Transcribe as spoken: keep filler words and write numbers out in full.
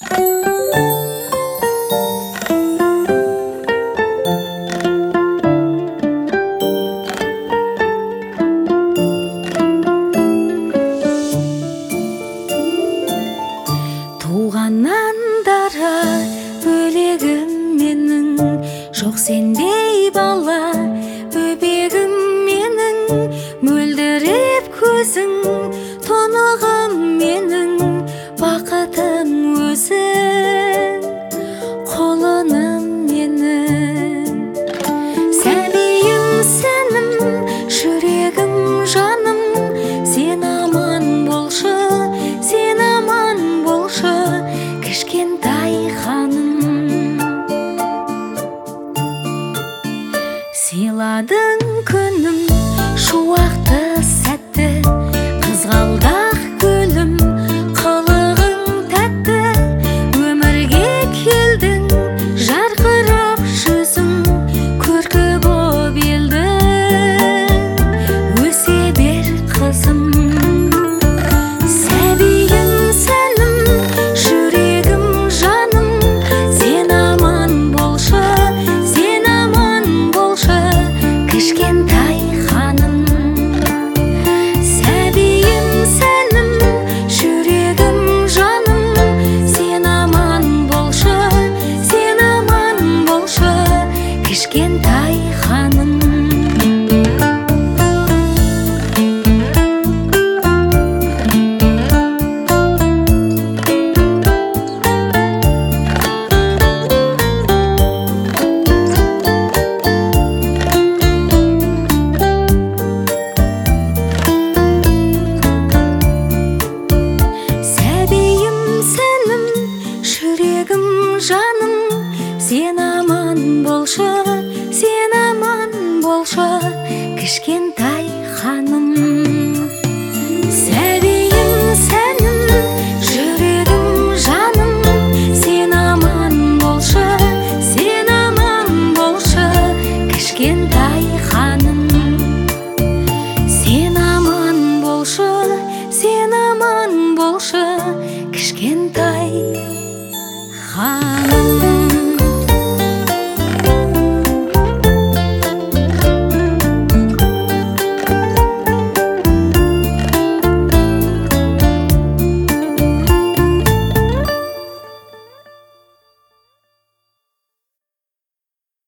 Туғаннан дара бөлегім менің, жоқ сендей бала өбегім менің. Мөлдіреп көзің тұнығым менің, бақытым өзің құлыным менің. Сәбиім сенім, жүрегім жаным, сен аман болшы, сен аман болшы, кішкентай ханым. Сыйладың күнім шуақты сәтті, қызғалдақ гүлім қылығың тәтті. Өмірге келдің жарқырап жүзің, көркі боп елдің, өсе бер қызым. Сәбиім сенім, жүрегім жаным, сен аман болшы, сен аман болшы, кішкентай ханым. Сәбиім сенім, жүрегім жаным, сен аман болшы, сен аман болшы, кішкентай ханым. Сәбиім сенім, жүрегім жаным, сен аман болшы, сен аман болшы, кішкентай ханым.